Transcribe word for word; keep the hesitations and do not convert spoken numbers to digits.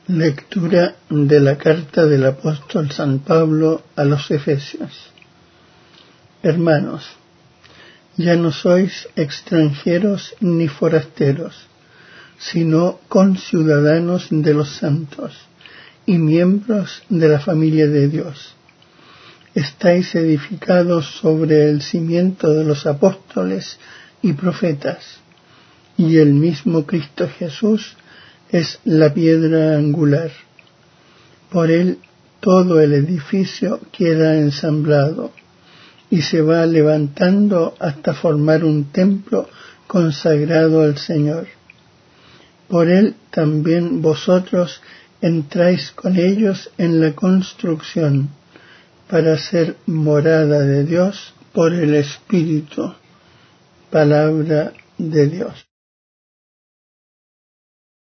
Lectura de la carta del apóstol San Pablo a los Efesios. Hermanos, ya no sois extranjeros ni forasteros, sino conciudadanos de los santos y miembros de la familia de Dios. Estáis edificados sobre el cimiento de los apóstoles y profetas, y el mismo Cristo Jesús es la piedra angular. Por él todo el edificio queda ensamblado y se va levantando hasta formar un templo consagrado al Señor. Por él también vosotros entráis con ellos en la construcción para ser morada de Dios por el Espíritu. Palabra de Dios.